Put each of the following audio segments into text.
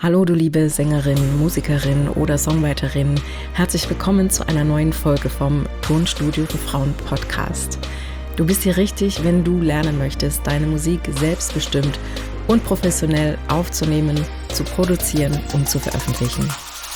Hallo du liebe Sängerin, Musikerin oder Songwriterin, herzlich willkommen zu einer neuen Folge vom Tonstudio für Frauen Podcast. Du bist hier richtig, wenn du lernen möchtest, deine Musik selbstbestimmt und professionell aufzunehmen, zu produzieren und zu veröffentlichen.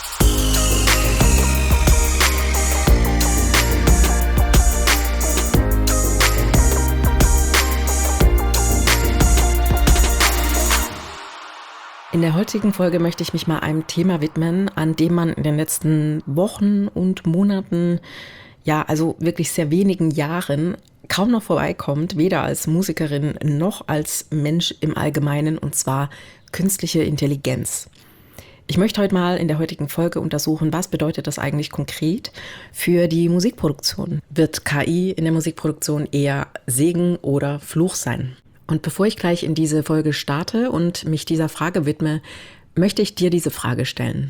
In der heutigen Folge möchte ich mich mal einem Thema widmen, an dem man in den letzten Wochen und Monaten, also wirklich sehr wenigen Jahren, kaum noch vorbeikommt, weder als Musikerin noch als Mensch im Allgemeinen, und zwar künstliche Intelligenz. Ich möchte heute mal in der heutigen Folge untersuchen, was bedeutet das eigentlich konkret für die Musikproduktion? Wird KI in der Musikproduktion eher Segen oder Fluch sein? Und bevor ich gleich in diese Folge starte und mich dieser Frage widme, möchte ich dir diese Frage stellen.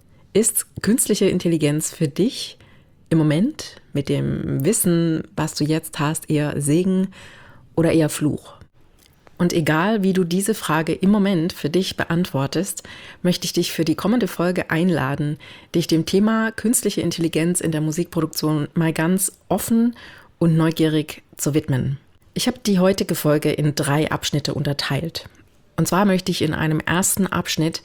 Ist künstliche Intelligenz für dich im Moment mit dem Wissen, was du jetzt hast, eher Segen oder eher Fluch? Und egal, wie du diese Frage im Moment für dich beantwortest, möchte ich dich für die kommende Folge einladen, dich dem Thema künstliche Intelligenz in der Musikproduktion mal ganz offen und neugierig zu widmen. Ich habe die heutige Folge in 3 Abschnitte unterteilt. Und zwar möchte ich in einem ersten Abschnitt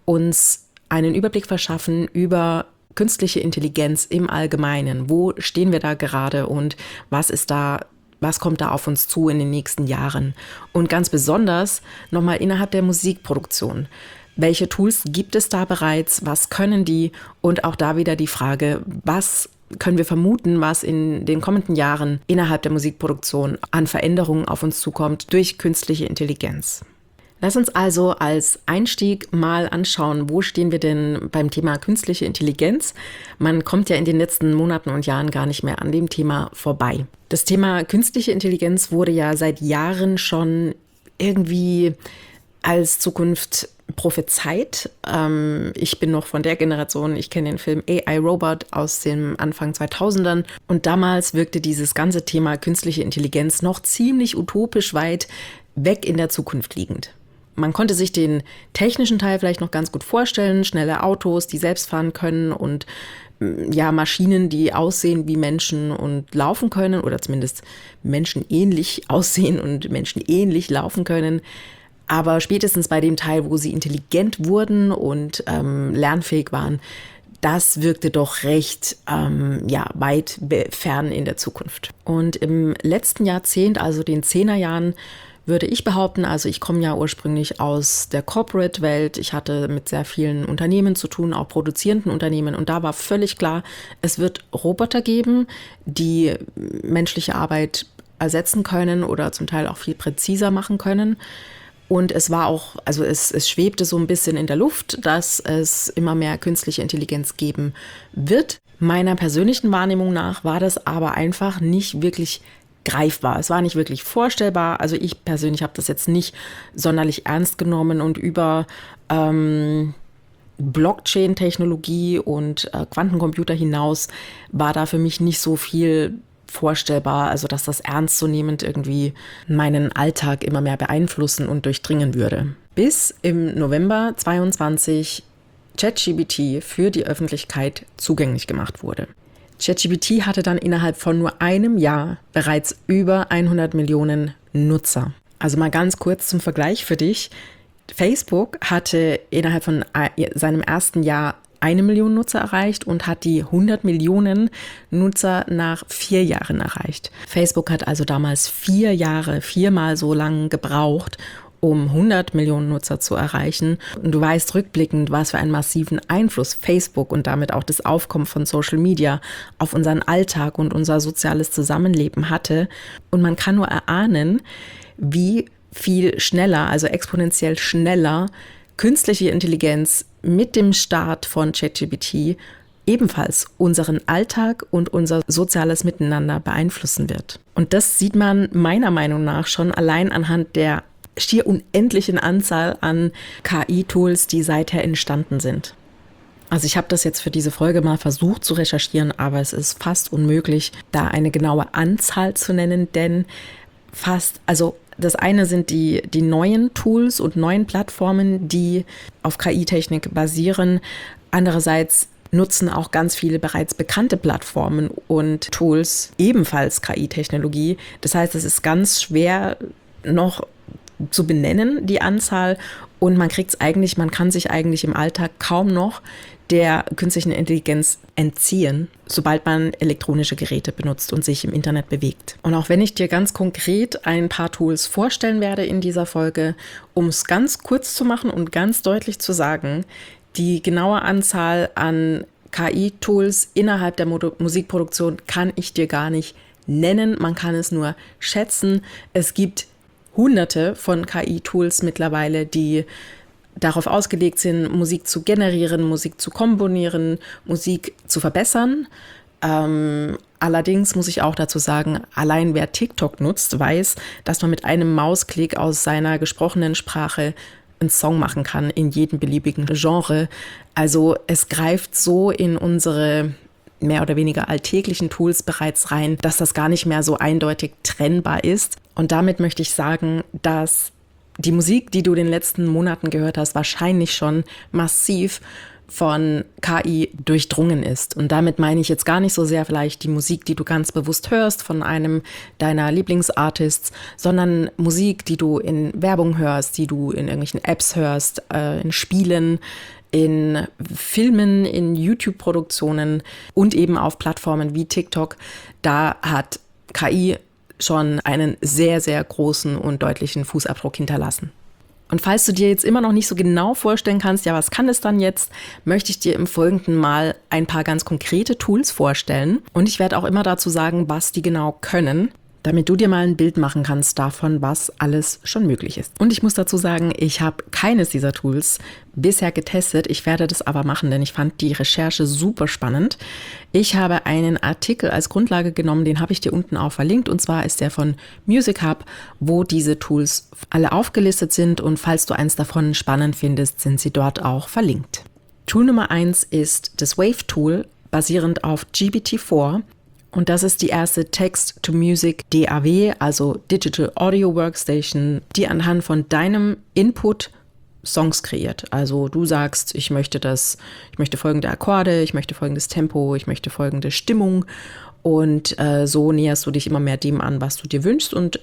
uns einen Überblick verschaffen über künstliche Intelligenz im Allgemeinen. Wo stehen wir da gerade und was kommt da auf uns zu in den nächsten Jahren? Und ganz besonders nochmal innerhalb der Musikproduktion. Welche Tools gibt es da bereits? Was können die? Und auch da wieder die Frage, was können wir vermuten, was in den kommenden Jahren innerhalb der Musikproduktion an Veränderungen auf uns zukommt durch künstliche Intelligenz. Lass uns also als Einstieg mal anschauen, wo stehen wir denn beim Thema künstliche Intelligenz? Man kommt ja in den letzten Monaten und Jahren gar nicht mehr an dem Thema vorbei. Das Thema künstliche Intelligenz wurde ja seit Jahren schon irgendwie als Zukunft prophezeit. Ich bin noch von der Generation, ich kenne den Film AI Robot aus dem Anfang 2000ern und damals wirkte dieses ganze Thema künstliche Intelligenz noch ziemlich utopisch weit weg in der Zukunft liegend. Man konnte sich den technischen Teil vielleicht noch ganz gut vorstellen, schnelle Autos, die selbst fahren können und Maschinen, die aussehen wie Menschen und laufen können oder zumindest menschenähnlich aussehen und menschenähnlich laufen können. Aber spätestens bei dem Teil, wo sie intelligent wurden und lernfähig waren, das wirkte doch recht weit fern in der Zukunft. Und im letzten Jahrzehnt, also den 10er Jahren, würde ich behaupten, also ich komme ja ursprünglich aus der Corporate-Welt, ich hatte mit sehr vielen Unternehmen zu tun, auch produzierenden Unternehmen, und da war völlig klar, es wird Roboter geben, die menschliche Arbeit ersetzen können oder zum Teil auch viel präziser machen können. Und es war auch, also es schwebte so ein bisschen in der Luft, dass es immer mehr künstliche Intelligenz geben wird. Meiner persönlichen Wahrnehmung nach war das aber einfach nicht wirklich greifbar. Es war nicht wirklich vorstellbar. Also ich persönlich habe das jetzt nicht sonderlich ernst genommen und über Blockchain-Technologie und Quantencomputer hinaus war da für mich nicht so viel vorstellbar, also dass das ernstzunehmend irgendwie meinen Alltag immer mehr beeinflussen und durchdringen würde. Bis im November 2022 ChatGPT für die Öffentlichkeit zugänglich gemacht wurde. ChatGPT hatte dann innerhalb von nur einem Jahr bereits über 100 Millionen Nutzer. Also mal ganz kurz zum Vergleich für dich. Facebook hatte innerhalb von seinem ersten Jahr 1 Million Nutzer erreicht und hat die 100 Millionen Nutzer nach 4 Jahren erreicht. Facebook hat also damals 4 Jahre, 4-mal so lang gebraucht, um 100 Millionen Nutzer zu erreichen. Und du weißt rückblickend, was für einen massiven Einfluss Facebook und damit auch das Aufkommen von Social Media auf unseren Alltag und unser soziales Zusammenleben hatte. Und man kann nur erahnen, wie viel schneller, also exponentiell schneller, künstliche Intelligenz mit dem Start von ChatGPT ebenfalls unseren Alltag und unser soziales Miteinander beeinflussen wird. Und das sieht man meiner Meinung nach schon allein anhand der schier unendlichen Anzahl an KI-Tools, die seither entstanden sind. Also ich habe das jetzt für diese Folge mal versucht zu recherchieren, aber es ist fast unmöglich, da eine genaue Anzahl zu nennen, denn Das eine sind die neuen Tools und neuen Plattformen, die auf KI-Technik basieren. Andererseits nutzen auch ganz viele bereits bekannte Plattformen und Tools ebenfalls KI-Technologie. Das heißt, es ist ganz schwer noch zu benennen, die Anzahl. Und man kann sich eigentlich im Alltag kaum noch der künstlichen Intelligenz entziehen, sobald man elektronische Geräte benutzt und sich im Internet bewegt. Und auch wenn ich dir ganz konkret ein paar Tools vorstellen werde in dieser Folge, um es ganz kurz zu machen und ganz deutlich zu sagen, die genaue Anzahl an KI-Tools innerhalb der Musikproduktion kann ich dir gar nicht nennen. Man kann es nur schätzen. Es gibt Hunderte von KI-Tools mittlerweile, die darauf ausgelegt sind, Musik zu generieren, Musik zu komponieren, Musik zu verbessern. Allerdings muss ich auch dazu sagen, allein wer TikTok nutzt, weiß, dass man mit einem Mausklick aus seiner gesprochenen Sprache einen Song machen kann in jedem beliebigen Genre. Also es greift so in unsere mehr oder weniger alltäglichen Tools bereits rein, dass das gar nicht mehr so eindeutig trennbar ist. Und damit möchte ich sagen, dass die Musik, die du in den letzten Monaten gehört hast, wahrscheinlich schon massiv von KI durchdrungen ist. Und damit meine ich jetzt gar nicht so sehr vielleicht die Musik, die du ganz bewusst hörst von einem deiner Lieblingsartists, sondern Musik, die du in Werbung hörst, die du in irgendwelchen Apps hörst, in Spielen, in Filmen, in YouTube-Produktionen und eben auf Plattformen wie TikTok. Da hat KI schon einen sehr, sehr großen und deutlichen Fußabdruck hinterlassen. Und falls du dir jetzt immer noch nicht so genau vorstellen kannst, ja, was kann es dann jetzt, möchte ich dir im Folgenden mal ein paar ganz konkrete Tools vorstellen. Und ich werde auch immer dazu sagen, was die genau können, damit du dir mal ein Bild machen kannst davon, was alles schon möglich ist. Und ich muss dazu sagen, ich habe keines dieser Tools bisher getestet. Ich werde das aber machen, denn ich fand die Recherche super spannend. Ich habe einen Artikel als Grundlage genommen, den habe ich dir unten auch verlinkt. Und zwar ist der von Music Hub, wo diese Tools alle aufgelistet sind. Und falls du eins davon spannend findest, sind sie dort auch verlinkt. Tool Nummer 1 ist das Wave Tool, basierend auf GPT-4. Und das ist die erste Text-to-Music DAW, also Digital Audio Workstation, die anhand von deinem Input Songs kreiert. Also du sagst, ich möchte folgende Akkorde, ich möchte folgendes Tempo, ich möchte folgende Stimmung. Und so näherst du dich immer mehr dem an, was du dir wünschst. Und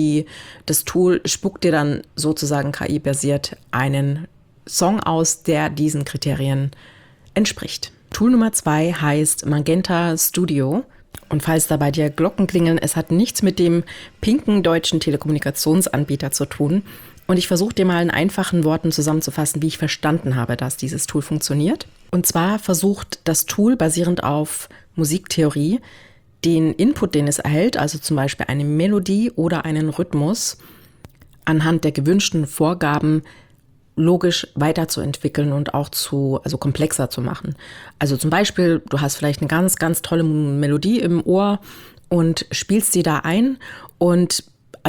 das Tool spuckt dir dann sozusagen KI-basiert einen Song aus, der diesen Kriterien entspricht. Tool Nummer 2 heißt Magenta Studio. Und falls da bei dir Glocken klingeln, es hat nichts mit dem pinken deutschen Telekommunikationsanbieter zu tun. Und ich versuche dir mal in einfachen Worten zusammenzufassen, wie ich verstanden habe, dass dieses Tool funktioniert. Und zwar versucht das Tool basierend auf Musiktheorie den Input, den es erhält, also zum Beispiel eine Melodie oder einen Rhythmus, anhand der gewünschten Vorgaben logisch weiterzuentwickeln und auch komplexer zu machen. Also zum Beispiel, du hast vielleicht eine ganz, ganz tolle Melodie im Ohr und spielst die da ein und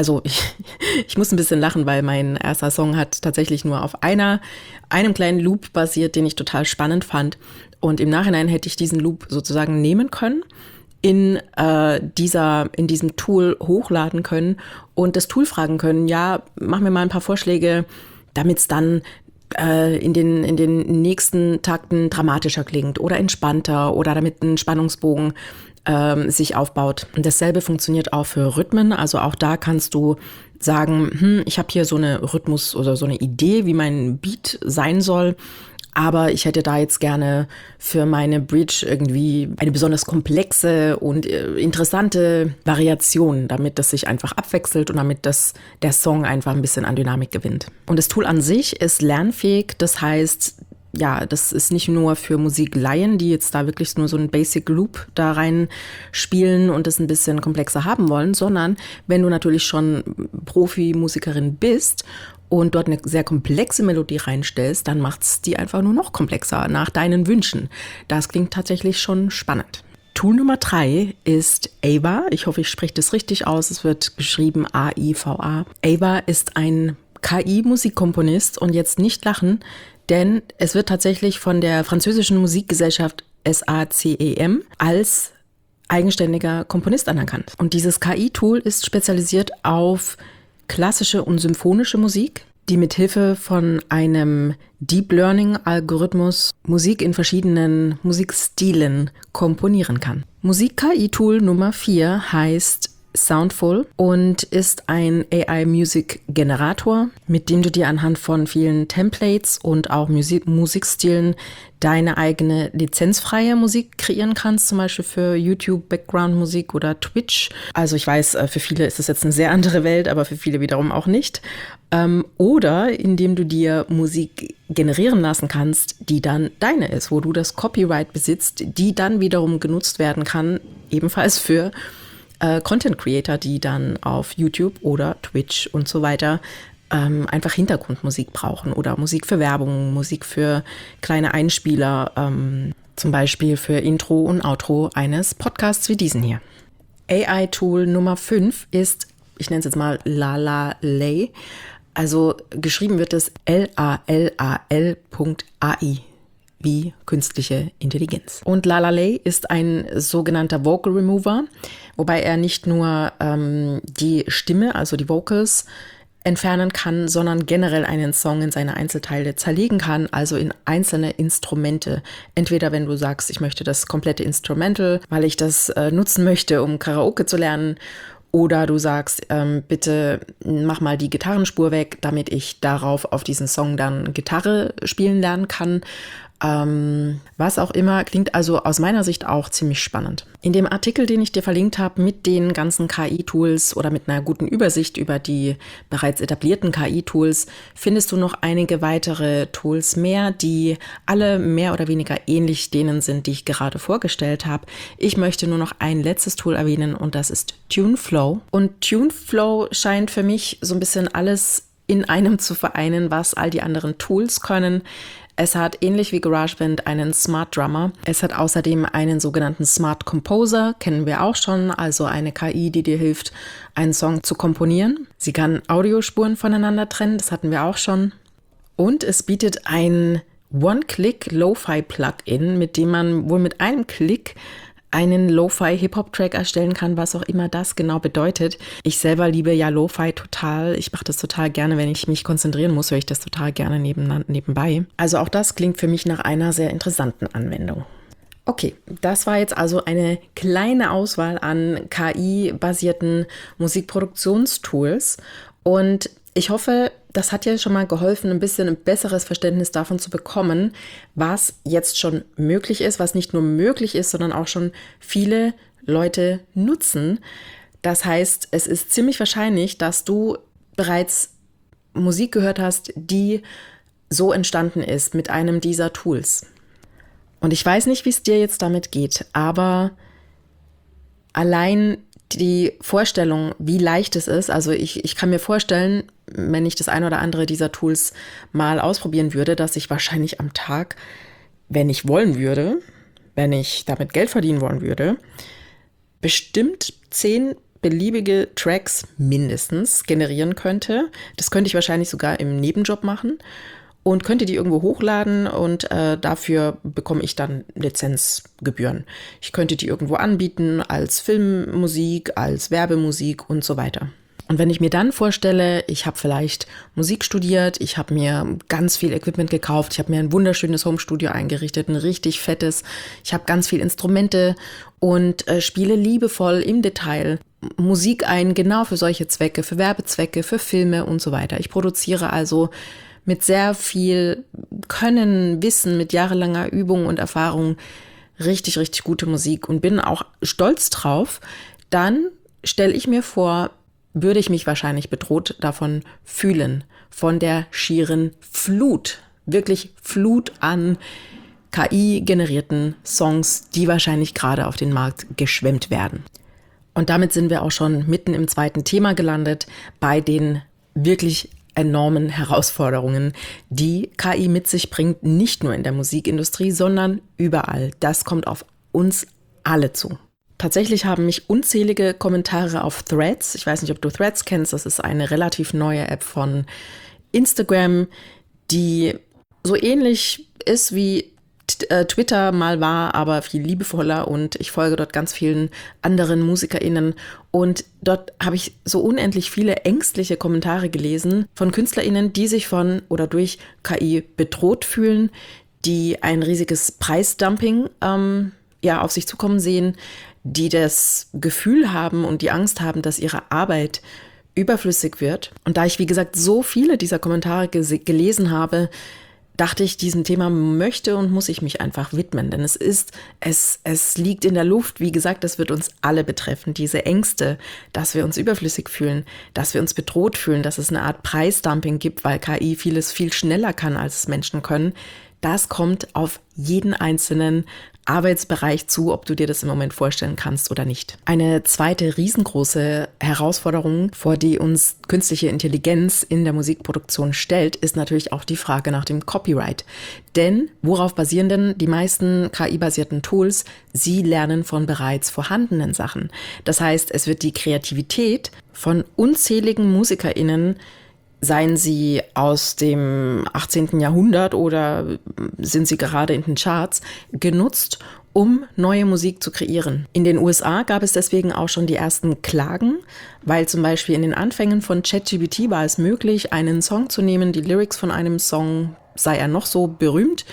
ich muss ein bisschen lachen, weil mein erster Song hat tatsächlich nur auf einem kleinen Loop basiert, den ich total spannend fand. Und im Nachhinein hätte ich diesen Loop sozusagen nehmen können, in diesem Tool hochladen können und das Tool fragen können, ja, mach mir mal ein paar Vorschläge, damit es dann in den nächsten Takten dramatischer klingt oder entspannter oder damit ein Spannungsbogen sich aufbaut. Und dasselbe funktioniert auch für Rhythmen. Also auch da kannst du sagen, ich habe hier so eine Rhythmus oder so eine Idee, wie mein Beat sein soll. Aber ich hätte da jetzt gerne für meine Bridge irgendwie eine besonders komplexe und interessante Variation, damit das sich einfach abwechselt und damit der Song einfach ein bisschen an Dynamik gewinnt. Und das Tool an sich ist lernfähig, das heißt, ja, das ist nicht nur für Musiklaien, die jetzt da wirklich nur so einen Basic Loop da rein spielen und das ein bisschen komplexer haben wollen, sondern wenn du natürlich schon Profimusikerin bist und dort eine sehr komplexe Melodie reinstellst, dann macht's die einfach nur noch komplexer nach deinen Wünschen. Das klingt tatsächlich schon spannend. Tool Nummer 3 ist Ava. Ich hoffe, ich spreche das richtig aus. Es wird geschrieben AIVA. Ava ist ein KI-Musikkomponist und jetzt nicht lachen, denn es wird tatsächlich von der französischen Musikgesellschaft SACEM als eigenständiger Komponist anerkannt. Und dieses KI-Tool ist spezialisiert auf klassische und symphonische Musik, die mit Hilfe von einem Deep Learning Algorithmus Musik in verschiedenen Musikstilen komponieren kann. Musik-KI-Tool Nummer 4 heißt Soundful und ist ein AI-Music-Generator, mit dem du dir anhand von vielen Templates und auch Musikstilen deine eigene lizenzfreie Musik kreieren kannst, zum Beispiel für YouTube, Background-Musik oder Twitch. Also ich weiß, für viele ist das jetzt eine sehr andere Welt, aber für viele wiederum auch nicht. Oder indem du dir Musik generieren lassen kannst, die dann deine ist, wo du das Copyright besitzt, die dann wiederum genutzt werden kann, ebenfalls für Content Creator, die dann auf YouTube oder Twitch und so weiter einfach Hintergrundmusik brauchen oder Musik für Werbung, Musik für kleine Einspieler, zum Beispiel für Intro und Outro eines Podcasts wie diesen hier. AI-Tool Nummer 5 ist, ich nenne es jetzt mal Lalalay, also geschrieben wird es LALAL.ai. Wie künstliche Intelligenz. Und Lalalay ist ein sogenannter Vocal Remover, wobei er nicht nur die Stimme, also die Vocals, entfernen kann, sondern generell einen Song in seine Einzelteile zerlegen kann, also in einzelne Instrumente. Entweder wenn du sagst, ich möchte das komplette Instrumental, weil ich das nutzen möchte, um Karaoke zu lernen, oder du sagst, bitte mach mal die Gitarrenspur weg, damit ich darauf auf diesen Song dann Gitarre spielen lernen kann. Was auch immer, klingt also aus meiner Sicht auch ziemlich spannend. In dem Artikel, den ich dir verlinkt habe mit den ganzen KI-Tools oder mit einer guten Übersicht über die bereits etablierten KI-Tools, findest du noch einige weitere Tools mehr, die alle mehr oder weniger ähnlich denen sind, die ich gerade vorgestellt habe. Ich möchte nur noch ein letztes Tool erwähnen und das ist TuneFlow. Und TuneFlow scheint für mich so ein bisschen alles in einem zu vereinen, was all die anderen Tools können. Es hat ähnlich wie GarageBand einen Smart Drummer. Es hat außerdem einen sogenannten Smart Composer, kennen wir auch schon, also eine KI, die dir hilft, einen Song zu komponieren. Sie kann Audiospuren voneinander trennen, das hatten wir auch schon. Und es bietet ein One-Click-Lo-Fi-Plugin, mit dem man wohl mit einem Klick einen Lo-Fi-Hip-Hop-Track erstellen kann, was auch immer das genau bedeutet. Ich selber liebe ja Lo-Fi total. Ich mache das total gerne, wenn ich mich konzentrieren muss, höre ich das total gerne nebenbei. Also auch das klingt für mich nach einer sehr interessanten Anwendung. Okay, das war jetzt also eine kleine Auswahl an KI-basierten Musikproduktionstools und ich hoffe, das hat ja schon mal geholfen, ein bisschen ein besseres Verständnis davon zu bekommen, was jetzt schon möglich ist, was nicht nur möglich ist, sondern auch schon viele Leute nutzen. Das heißt, es ist ziemlich wahrscheinlich, dass du bereits Musik gehört hast, die so entstanden ist mit einem dieser Tools. Und ich weiß nicht, wie es dir jetzt damit geht, aber allein die Vorstellung, wie leicht es ist, also ich kann mir vorstellen, wenn ich das ein oder andere dieser Tools mal ausprobieren würde, dass ich wahrscheinlich am Tag, wenn ich wollen würde, wenn ich damit Geld verdienen wollen würde, bestimmt 10 beliebige Tracks mindestens generieren könnte. Das könnte ich wahrscheinlich sogar im Nebenjob machen und könnte die irgendwo hochladen und dafür bekomme ich dann Lizenzgebühren. Ich könnte die irgendwo anbieten als Filmmusik, als Werbemusik und so weiter. Und wenn ich mir dann vorstelle, ich habe vielleicht Musik studiert, ich habe mir ganz viel Equipment gekauft, ich habe mir ein wunderschönes Homestudio eingerichtet, ein richtig fettes, ich habe ganz viel Instrumente und spiele liebevoll im Detail Musik ein, genau für solche Zwecke, für Werbezwecke, für Filme und so weiter. Ich produziere also mit sehr viel Können, Wissen, mit jahrelanger Übung und Erfahrung richtig, richtig gute Musik und bin auch stolz drauf. Dann stelle ich mir vor, würde ich mich wahrscheinlich bedroht davon fühlen, von der schieren Flut, wirklich Flut an KI-generierten Songs, die wahrscheinlich gerade auf den Markt geschwemmt werden. Und damit sind wir auch schon mitten im zweiten Thema gelandet, bei den wirklich enormen Herausforderungen, die KI mit sich bringt, nicht nur in der Musikindustrie, sondern überall. Das kommt auf uns alle zu. Tatsächlich haben mich unzählige Kommentare auf Threads, ich weiß nicht, ob du Threads kennst, das ist eine relativ neue App von Instagram, die so ähnlich ist wie Twitter mal war, aber viel liebevoller und ich folge dort ganz vielen anderen MusikerInnen Und dort habe ich so unendlich viele ängstliche Kommentare gelesen von KünstlerInnen, die sich von oder durch KI bedroht fühlen, die ein riesiges Preisdumping auf sich zukommen sehen, die das Gefühl haben und die Angst haben, dass ihre Arbeit überflüssig wird. Und da ich, wie gesagt, so viele dieser Kommentare gelesen habe, dachte ich, diesem Thema möchte und muss ich mich einfach widmen. Denn es liegt in der Luft. Wie gesagt, das wird uns alle betreffen. Diese Ängste, dass wir uns überflüssig fühlen, dass wir uns bedroht fühlen, dass es eine Art Preisdumping gibt, weil KI vieles viel schneller kann, als es Menschen können. Das kommt auf jeden einzelnen Arbeitsbereich zu, ob du dir das im Moment vorstellen kannst oder nicht. Eine zweite riesengroße Herausforderung, vor die uns künstliche Intelligenz in der Musikproduktion stellt, ist natürlich auch die Frage nach dem Copyright. Denn worauf basieren denn die meisten KI-basierten Tools? Sie lernen von bereits vorhandenen Sachen. Das heißt, es wird die Kreativität von unzähligen MusikerInnen, seien sie aus dem 18. Jahrhundert oder sind sie gerade in den Charts, genutzt, um neue Musik zu kreieren. In den USA gab es deswegen auch schon die ersten Klagen, weil zum Beispiel in den Anfängen von ChatGPT war es möglich, einen Song zu nehmen, die Lyrics von einem Song, sei er noch so berühmt,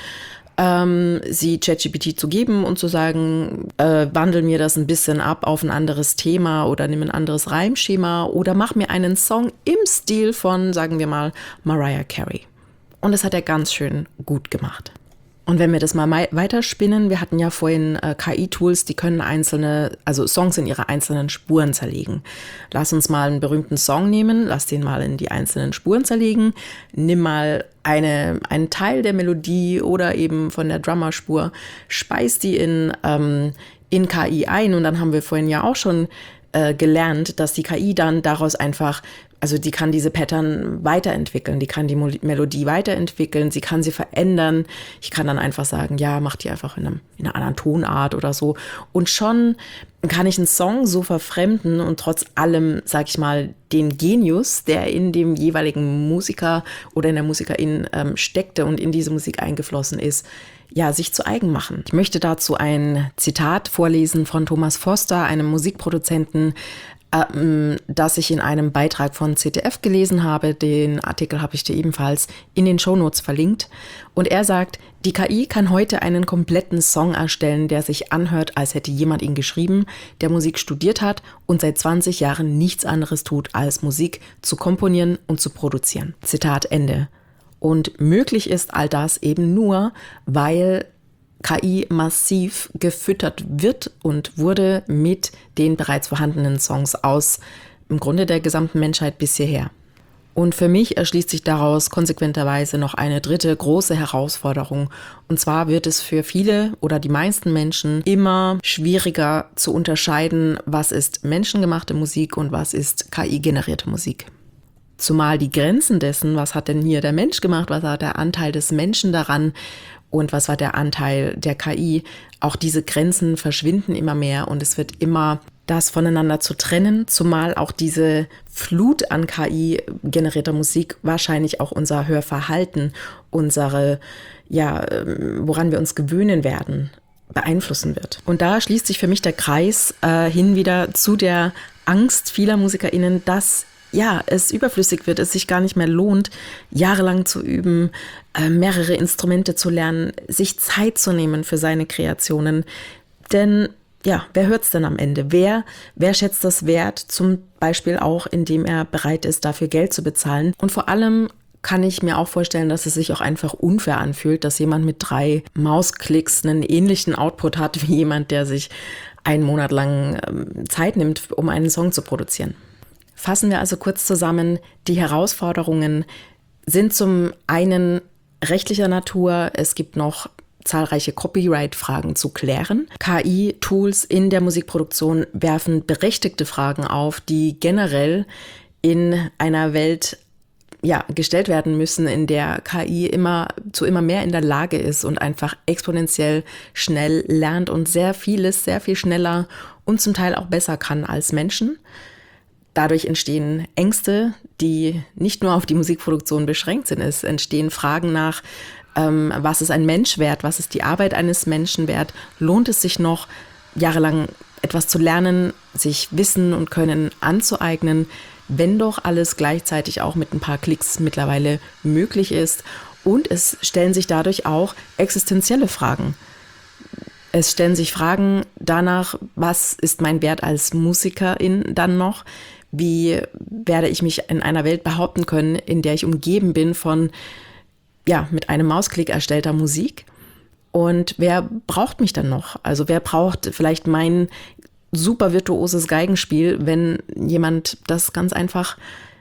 sie ChatGPT zu geben und zu sagen, wandel mir das ein bisschen ab auf ein anderes Thema oder nimm ein anderes Reimschema oder mach mir einen Song im Stil von, sagen wir mal, Mariah Carey. Und das hat er ganz schön gut gemacht. Und wenn wir das mal weiterspinnen, wir hatten ja vorhin KI-Tools, die können Songs in ihre einzelnen Spuren zerlegen. Lass uns mal einen berühmten Song nehmen, lass den mal in die einzelnen Spuren zerlegen, nimm mal einen Teil der Melodie oder eben von der Drummerspur, speis die in KI ein und dann haben wir vorhin ja auch schon gelernt, dass die KI dann daraus einfach, also die kann diese Pattern weiterentwickeln, die kann die Melodie weiterentwickeln, sie kann sie verändern. Ich kann dann einfach sagen, ja, mach die einfach in einer anderen Tonart oder so. Und schon kann ich einen Song so verfremden und trotz allem, sag ich mal, den Genius, der in dem jeweiligen Musiker oder in der Musikerin steckte und in diese Musik eingeflossen ist, ja, sich zu eigen machen. Ich möchte dazu ein Zitat vorlesen von Thomas Foster, einem Musikproduzenten, das ich in einem Beitrag von ZDF gelesen habe. Den Artikel habe ich dir ebenfalls in den Shownotes verlinkt. Und er sagt, die KI kann heute einen kompletten Song erstellen, der sich anhört, als hätte jemand ihn geschrieben, der Musik studiert hat und seit 20 Jahren nichts anderes tut, als Musik zu komponieren und zu produzieren. Zitat Ende. Und möglich ist all das eben nur, weil KI massiv gefüttert wird und wurde mit den bereits vorhandenen Songs aus im Grunde der gesamten Menschheit bis hierher. Und für mich erschließt sich daraus konsequenterweise noch eine dritte große Herausforderung. Und zwar wird es für viele oder die meisten Menschen immer schwieriger zu unterscheiden, was ist menschengemachte Musik und was ist KI-generierte Musik. Zumal die Grenzen dessen, was hat denn hier der Mensch gemacht, was hat der Anteil des Menschen daran und was war der Anteil der KI, auch diese Grenzen verschwinden immer mehr und es wird immer das voneinander zu trennen, zumal auch diese Flut an KI-generierter Musik wahrscheinlich auch unser Hörverhalten, woran wir uns gewöhnen werden, beeinflussen wird. Und da schließt sich für mich der Kreis hin wieder zu der Angst vieler MusikerInnen, dass es überflüssig wird, es sich gar nicht mehr lohnt, jahrelang zu üben, mehrere Instrumente zu lernen, sich Zeit zu nehmen für seine Kreationen. Denn wer hört's denn am Ende? Wer schätzt das wert? Zum Beispiel auch, indem er bereit ist, dafür Geld zu bezahlen. Und vor allem kann ich mir auch vorstellen, dass es sich auch einfach unfair anfühlt, dass jemand mit 3 Mausklicks einen ähnlichen Output hat wie jemand, der sich einen Monat lang Zeit nimmt, um einen Song zu produzieren. Fassen wir also kurz zusammen, die Herausforderungen sind zum einen rechtlicher Natur, es gibt noch zahlreiche Copyright-Fragen zu klären. KI-Tools in der Musikproduktion werfen berechtigte Fragen auf, die generell in einer Welt gestellt werden müssen, in der KI immer mehr in der Lage ist und einfach exponentiell schnell lernt und sehr viel schneller und zum Teil auch besser kann als Menschen. Dadurch entstehen Ängste, die nicht nur auf die Musikproduktion beschränkt sind. Es entstehen Fragen nach, was ist ein Mensch wert, was ist die Arbeit eines Menschen wert, lohnt es sich noch, jahrelang etwas zu lernen, sich Wissen und Können anzueignen, wenn doch alles gleichzeitig auch mit ein paar Klicks mittlerweile möglich ist. Und es stellen sich dadurch auch existenzielle Fragen. Es stellen sich Fragen danach, was ist mein Wert als Musikerin dann noch? Wie werde ich mich in einer Welt behaupten können, in der ich umgeben bin von, mit einem Mausklick erstellter Musik? Und wer braucht mich dann noch? Also wer braucht vielleicht mein super virtuoses Geigenspiel, wenn jemand das ganz einfach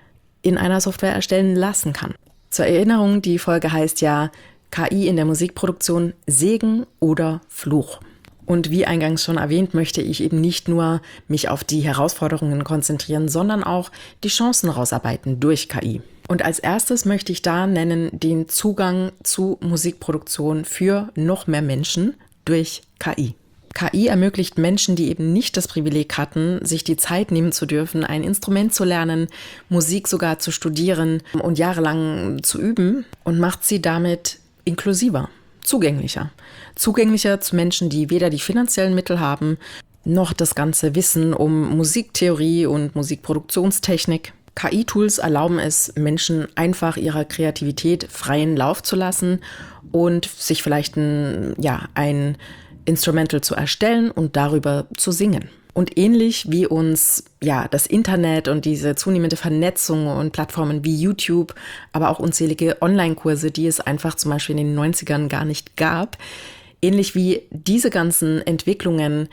in einer Software erstellen lassen kann? Zur Erinnerung, die Folge heißt ja KI in der Musikproduktion, Segen oder Fluch. Und wie eingangs schon erwähnt, möchte ich eben nicht nur mich auf die Herausforderungen konzentrieren, sondern auch die Chancen rausarbeiten durch KI. Und als erstes möchte ich da nennen den Zugang zu Musikproduktion für noch mehr Menschen durch KI. KI ermöglicht Menschen, die eben nicht das Privileg hatten, sich die Zeit nehmen zu dürfen, ein Instrument zu lernen, Musik sogar zu studieren und jahrelang zu üben, und macht sie damit inklusiver, zugänglicher. Zugänglicher zu Menschen, die weder die finanziellen Mittel haben, noch das ganze Wissen um Musiktheorie und Musikproduktionstechnik. KI-Tools erlauben es Menschen einfach ihrer Kreativität freien Lauf zu lassen und sich vielleicht ein Instrumental zu erstellen und darüber zu singen. Und ähnlich wie uns das Internet und diese zunehmende Vernetzung und Plattformen wie YouTube, aber auch unzählige Online-Kurse, die es einfach zum Beispiel in den 90ern gar nicht gab, ähnlich wie diese ganzen Entwicklungen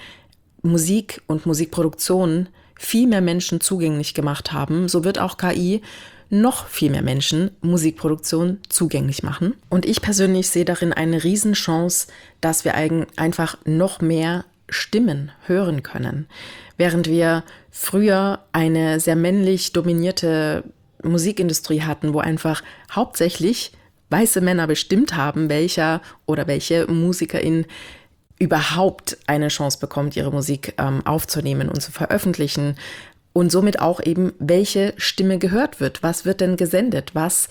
Musik und Musikproduktion viel mehr Menschen zugänglich gemacht haben, so wird auch KI noch viel mehr Menschen Musikproduktion zugänglich machen. Und ich persönlich sehe darin eine Riesenchance, dass wir einfach noch mehr Stimmen hören können. Während wir früher eine sehr männlich dominierte Musikindustrie hatten, wo einfach hauptsächlich weiße Männer bestimmt haben, welcher oder welche Musikerin überhaupt eine Chance bekommt, ihre Musik aufzunehmen und zu veröffentlichen, und somit auch eben, welche Stimme gehört wird. Was wird denn gesendet? Was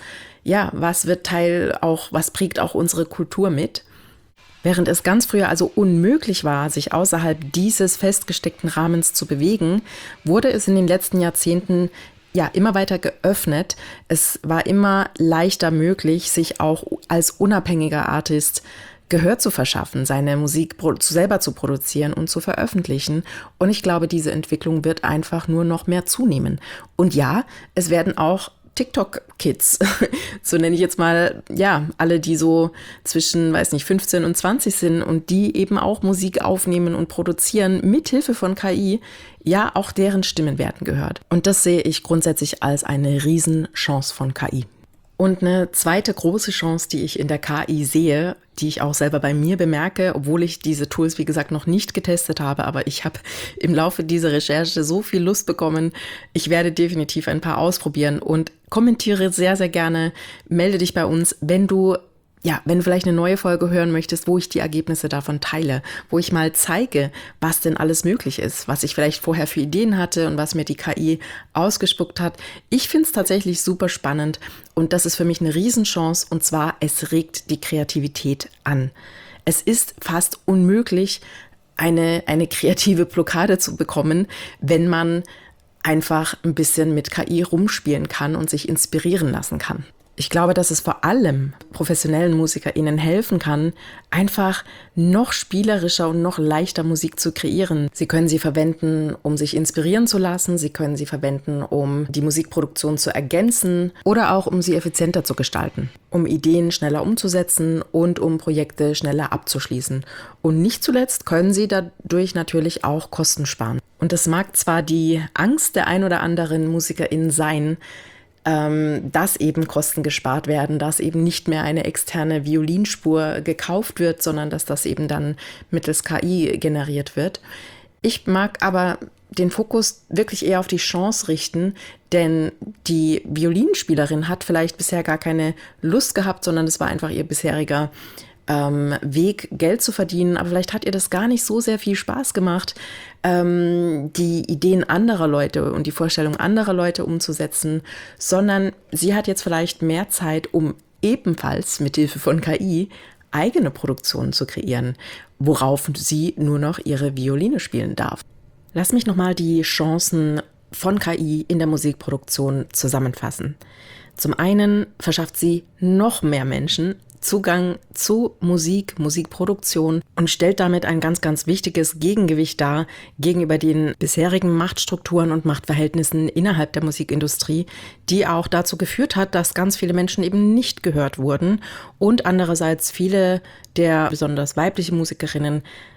wird was prägt auch unsere Kultur mit? Während es ganz früher also unmöglich war, sich außerhalb dieses festgesteckten Rahmens zu bewegen, wurde es in den letzten Jahrzehnten immer weiter geöffnet. Es war immer leichter möglich, sich auch als unabhängiger Artist Gehör zu verschaffen, seine Musik selber zu produzieren und zu veröffentlichen. Und ich glaube, diese Entwicklung wird einfach nur noch mehr zunehmen. Und ja, es werden auch TikTok-Kids, so nenne ich jetzt mal, alle, die so zwischen, 15 und 20 sind und die eben auch Musik aufnehmen und produzieren, mithilfe von KI, auch deren Stimmen werden gehört. Und das sehe ich grundsätzlich als eine Riesenchance von KI. Und eine zweite große Chance, die ich in der KI sehe, die ich auch selber bei mir bemerke, obwohl ich diese Tools, wie gesagt, noch nicht getestet habe, aber ich habe im Laufe dieser Recherche so viel Lust bekommen. Ich werde definitiv ein paar ausprobieren und kommentiere sehr, sehr gerne. Melde dich bei uns, wenn du vielleicht eine neue Folge hören möchtest, wo ich die Ergebnisse davon teile, wo ich mal zeige, was denn alles möglich ist, was ich vielleicht vorher für Ideen hatte und was mir die KI ausgespuckt hat. Ich finde es tatsächlich super spannend und das ist für mich eine Riesenchance, und zwar, es regt die Kreativität an. Es ist fast unmöglich, eine kreative Blockade zu bekommen, wenn man einfach ein bisschen mit KI rumspielen kann und sich inspirieren lassen kann. Ich glaube, dass es vor allem professionellen MusikerInnen helfen kann, einfach noch spielerischer und noch leichter Musik zu kreieren. Sie können sie verwenden, um sich inspirieren zu lassen. Sie können sie verwenden, um die Musikproduktion zu ergänzen oder auch, um sie effizienter zu gestalten, um Ideen schneller umzusetzen und um Projekte schneller abzuschließen. Und nicht zuletzt können sie dadurch natürlich auch Kosten sparen. Und das mag zwar die Angst der ein oder anderen MusikerInnen sein, dass eben Kosten gespart werden, dass eben nicht mehr eine externe Violinspur gekauft wird, sondern dass das eben dann mittels KI generiert wird. Ich mag aber den Fokus wirklich eher auf die Chance richten, denn die Violinspielerin hat vielleicht bisher gar keine Lust gehabt, sondern es war einfach ihr bisheriger Weg, Geld zu verdienen, aber vielleicht hat ihr das gar nicht so sehr viel Spaß gemacht, die Ideen anderer Leute und die Vorstellung anderer Leute umzusetzen, sondern sie hat jetzt vielleicht mehr Zeit, um ebenfalls mit Hilfe von KI eigene Produktionen zu kreieren, worauf sie nur noch ihre Violine spielen darf. Lass mich nochmal die Chancen von KI in der Musikproduktion zusammenfassen. Zum einen verschafft sie noch mehr Menschen Zugang zu Musik, Musikproduktion und stellt damit ein ganz, ganz wichtiges Gegengewicht dar gegenüber den bisherigen Machtstrukturen und Machtverhältnissen innerhalb der Musikindustrie, die auch dazu geführt hat, dass ganz viele Menschen eben nicht gehört wurden und andererseits viele der besonders weibliche Musikerinnen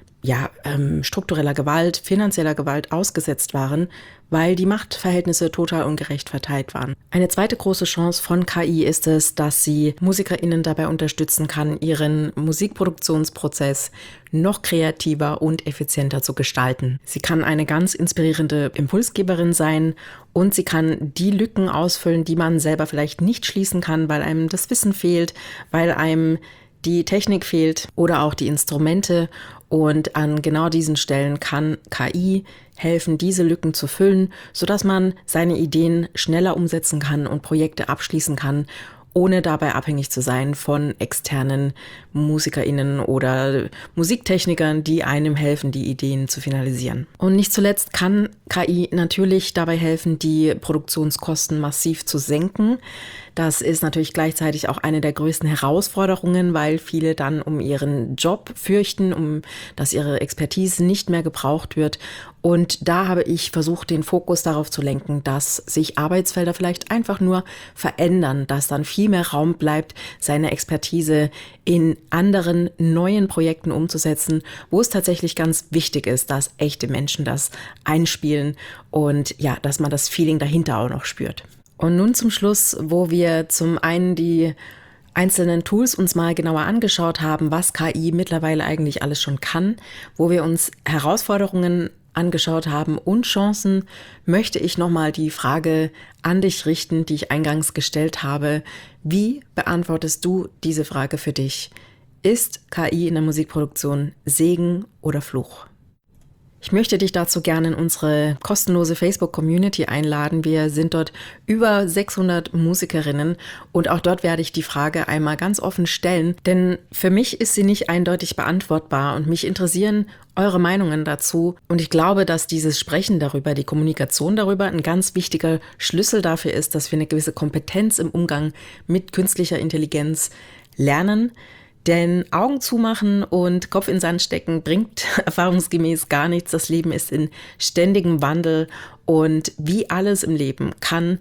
struktureller Gewalt, finanzieller Gewalt ausgesetzt waren, weil die Machtverhältnisse total ungerecht verteilt waren. Eine zweite große Chance von KI ist es, dass sie MusikerInnen dabei unterstützen kann, ihren Musikproduktionsprozess noch kreativer und effizienter zu gestalten. Sie kann eine ganz inspirierende Impulsgeberin sein und sie kann die Lücken ausfüllen, die man selber vielleicht nicht schließen kann, weil einem das Wissen fehlt, weil einem die Technik fehlt oder auch die Instrumente. Und an genau diesen Stellen kann KI helfen, diese Lücken zu füllen, sodass man seine Ideen schneller umsetzen kann und Projekte abschließen kann, ohne dabei abhängig zu sein von externen MusikerInnen oder Musiktechnikern, die einem helfen, die Ideen zu finalisieren. Und nicht zuletzt kann KI natürlich dabei helfen, die Produktionskosten massiv zu senken. Das ist natürlich gleichzeitig auch eine der größten Herausforderungen, weil viele dann um ihren Job fürchten, dass ihre Expertise nicht mehr gebraucht wird. Und da habe ich versucht, den Fokus darauf zu lenken, dass sich Arbeitsfelder vielleicht einfach nur verändern, dass dann viel mehr Raum bleibt, seine Expertise in anderen neuen Projekten umzusetzen, wo es tatsächlich ganz wichtig ist, dass echte Menschen das einspielen und ja, dass man das Feeling dahinter auch noch spürt. Und nun zum Schluss, wo wir zum einen die einzelnen Tools uns mal genauer angeschaut haben, was KI mittlerweile eigentlich alles schon kann, wo wir uns Herausforderungen angeschaut haben und Chancen, möchte ich nochmal die Frage an dich richten, die ich eingangs gestellt habe. Wie beantwortest du diese Frage für dich? Ist KI in der Musikproduktion Segen oder Fluch? Ich möchte dich dazu gerne in unsere kostenlose Facebook-Community einladen. Wir sind dort über 600 Musikerinnen und auch dort werde ich die Frage einmal ganz offen stellen, denn für mich ist sie nicht eindeutig beantwortbar und mich interessieren eure Meinungen dazu. Und ich glaube, dass dieses Sprechen darüber, die Kommunikation darüber ein ganz wichtiger Schlüssel dafür ist, dass wir eine gewisse Kompetenz im Umgang mit künstlicher Intelligenz lernen. Denn Augen zumachen und Kopf in den Sand stecken bringt erfahrungsgemäß gar nichts. Das Leben ist in ständigem Wandel und wie alles im Leben kann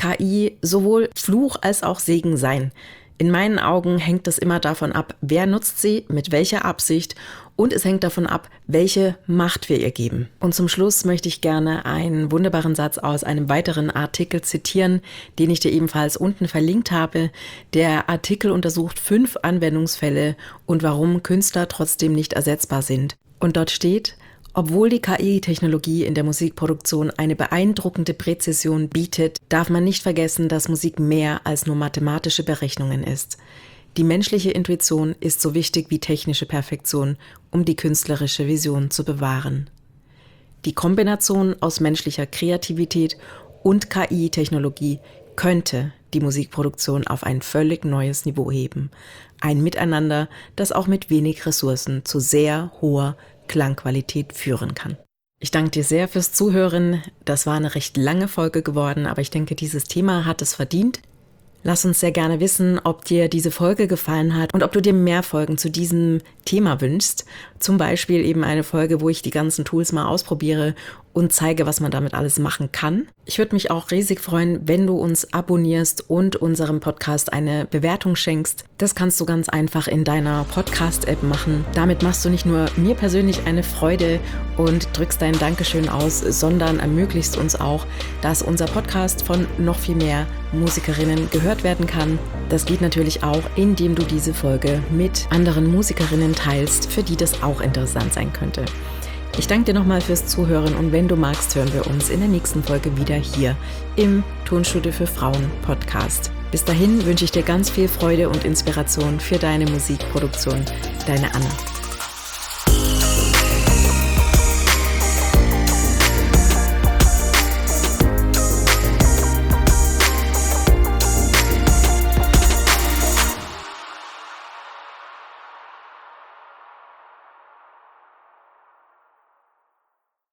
KI sowohl Fluch als auch Segen sein. In meinen Augen hängt es immer davon ab, wer nutzt sie, mit welcher Absicht und es hängt davon ab, welche Macht wir ihr geben. Und zum Schluss möchte ich gerne einen wunderbaren Satz aus einem weiteren Artikel zitieren, den ich dir ebenfalls unten verlinkt habe. Der Artikel untersucht 5 Anwendungsfälle und warum Künstler trotzdem nicht ersetzbar sind. Und dort steht: Obwohl die KI-Technologie in der Musikproduktion eine beeindruckende Präzision bietet, darf man nicht vergessen, dass Musik mehr als nur mathematische Berechnungen ist. Die menschliche Intuition ist so wichtig wie technische Perfektion, um die künstlerische Vision zu bewahren. Die Kombination aus menschlicher Kreativität und KI-Technologie könnte die Musikproduktion auf ein völlig neues Niveau heben. Ein Miteinander, das auch mit wenig Ressourcen zu sehr hoher Klangqualität führen kann. Ich danke dir sehr fürs Zuhören. Das war eine recht lange Folge geworden, aber ich denke, dieses Thema hat es verdient. Lass uns sehr gerne wissen, ob dir diese Folge gefallen hat und ob du dir mehr Folgen zu diesem Thema wünschst. Zum Beispiel eben eine Folge, wo ich die ganzen Tools mal ausprobiere und zeige, was man damit alles machen kann. Ich würde mich auch riesig freuen, wenn du uns abonnierst und unserem Podcast eine Bewertung schenkst. Das kannst du ganz einfach in deiner Podcast-App machen. Damit machst du nicht nur mir persönlich eine Freude und drückst dein Dankeschön aus, sondern ermöglichst uns auch, dass unser Podcast von noch viel mehr Musikerinnen gehört werden kann. Das geht natürlich auch, indem du diese Folge mit anderen Musikerinnen teilst, für die das auch interessant sein könnte. Ich danke dir nochmal fürs Zuhören und wenn du magst, hören wir uns in der nächsten Folge wieder hier im Tonstudio für Frauen Podcast. Bis dahin wünsche ich dir ganz viel Freude und Inspiration für deine Musikproduktion. Deine Anna.